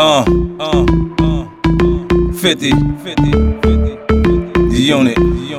50, the unit.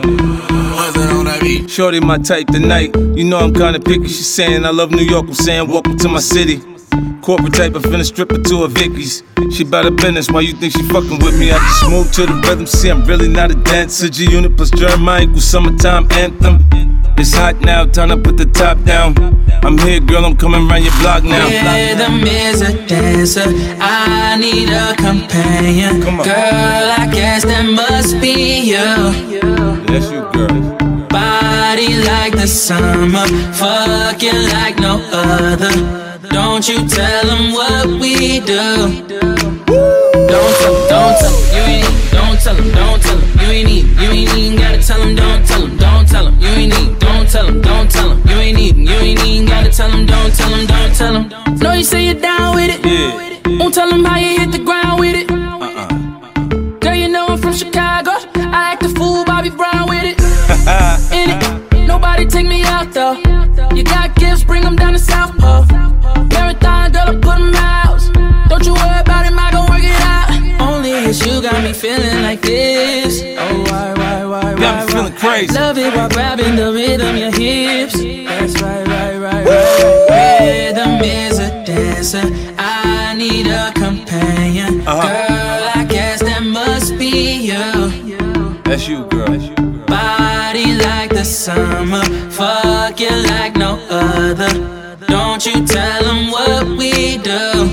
Shorty my type tonight, you know I'm kinda picky. She saying I love New York, I'm saying welcome to my city. Corporate type, I finna strip her to her Vicky's. She bout her business, why you think she fucking with me? I just move to the rhythm, see I'm really not a dancer. G-Unit plus Jeremiah equals summertime anthem. It's hot now, time to put the top down. I'm here, girl, I'm coming round your block now. Rhythm is a dancer, I need a companion. Girl, I guess that must be you. That's you, girl. Body like the summer, fucking like no other. Don't you tell them what we do. Don't tell them, you ain't need. Don't tell them, you ain't need. You ain't even gotta tell them, don't tell them, you ain't need. Don't tell them, you ain't need. You ain't even gotta tell them, don't tell them. Know you say you're down with it. Yeah. Won't tell them how you hit the ground with it. Girl, you know I'm from Chicago. I act a fool, Bobby Brown with it. In it, nobody take me out though. You got gifts, bring them down to South Pole. Marathon, girl, I put them out. Don't you worry about it, I gon' work it out. Only it's you got me feeling like this. Oh, why? Got me feeling crazy. Love it while grabbing the rhythm, your hips. That's right. Rhythm is a dancer, I need a companion. Girl, I guess that must be you. That's you, girl. Body like the summer, fucking like no other. Don't you tell them what we do.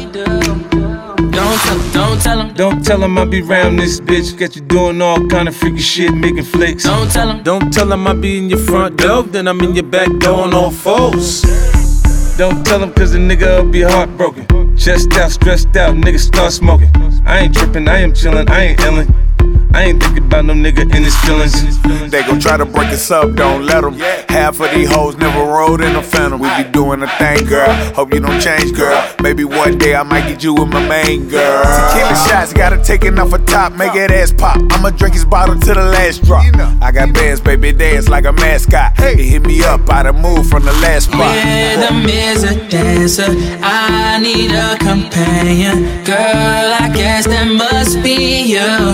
Don't tell them I be round this bitch. Got you doing all kind of freaky shit, making flicks. Don't tell them I be in your front door, then I'm in your back door on all fours. Don't tell them cause the nigga will be heartbroken. Chest out, stressed out, nigga start smoking. I ain't tripping, I am chillin', I ain't illin'. I ain't thinking about no nigga in his feelings. They gon' try to break us up, don't let them. Half of these hoes never rode in a phantom. We be doing a thing, girl. Hope you don't change, girl. Maybe one day I might get you with my main girl. Tequila shots, gotta take it off a top, make that ass pop. I'ma drink his bottle to the last drop. I got bands, baby, dance like a mascot. He hit me up, I done moved from the last spot. Rhythm is a dancer, I need a companion. Girl, I guess that must be you.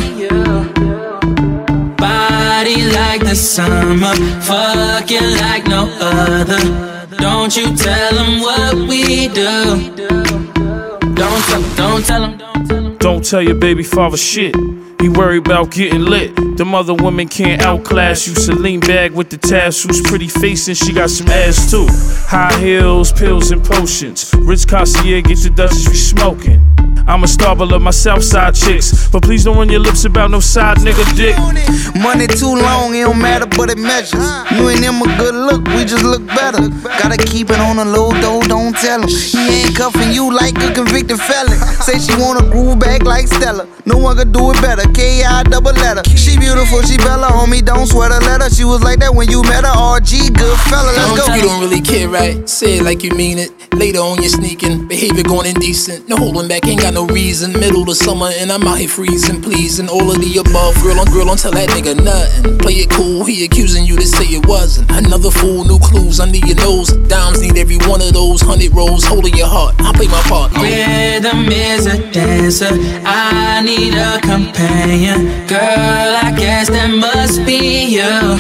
Body like the summer, fucking like no other. Don't you tell them what we do. Don't tell them. Don't tell your baby father shit. He worried about getting lit. Them other women can't outclass you. Celine bag with the tassels, pretty face and she got some ass too. High heels, pills and potions. Rich concierge, get the Dutchess, we smoking. I'm a star, but love my Southside chicks. But please don't run your lips about no side nigga dick. Money too long, it don't matter, but it measures. You and him a good look, we just look better. Gotta keep it on the low, though, don't tell him. He ain't cuffing you like a convicted felon. Say she wanna groove back like Stella. No one could do it better, K.I. double letter. She beautiful, she Bella, homie, don't sweat her letter. She was like that when you met her, RG, good fella, let's go. You don't really care, right? Say it like you mean it. Later on you're sneaking, behavior going indecent. No holding back, ain't got no reason. Middle of summer and I'm out here freezing, pleasing. All of the above, girl, don't tell that nigga nothing. Play it cool, he accusing you to say it wasn't. Another fool, new clues under your nose. Dimes need every one of those. 100 rolls, holding your heart, I play my part. Rhythm is a dancer, I need a companion. Girl, I guess that must be you.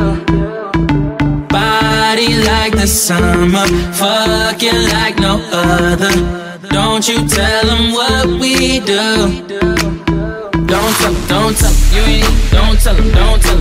Body like the summer, fucking like no other. Don't you tell them what we do. Don't tell them, you ain't need. Don't tell them,